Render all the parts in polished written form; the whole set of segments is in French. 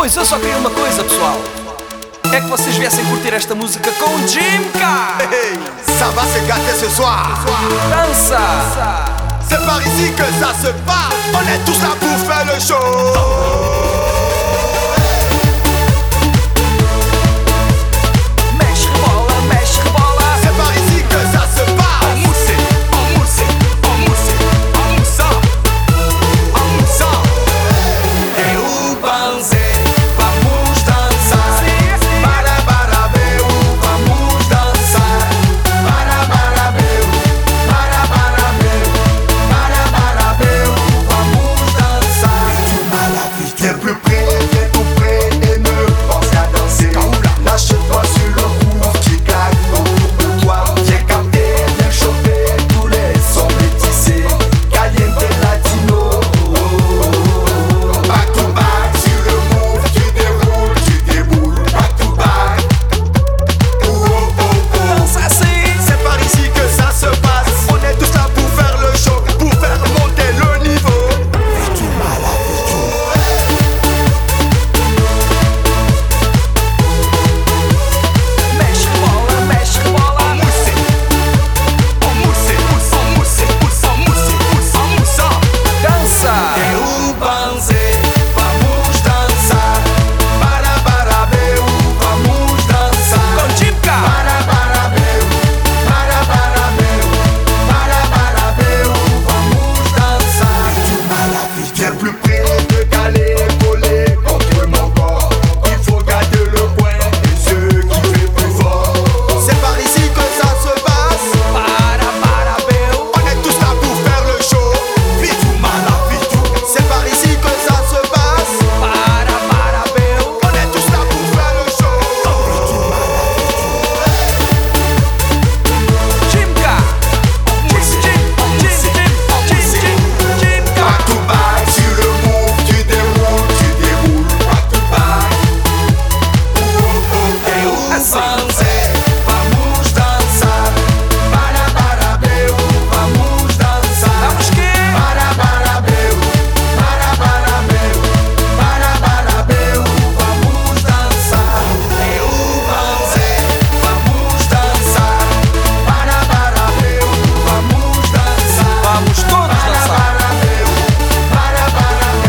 Pois eu só queria uma coisa, pessoal. É que vocês viessem curtir esta música com o Jimka. Hey, ça va se gâter ce soir. Dança. C'est par ici que ça se passe. On est tous là pour faire le show.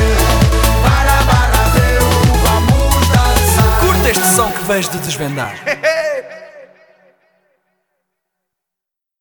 Vez de desvendar.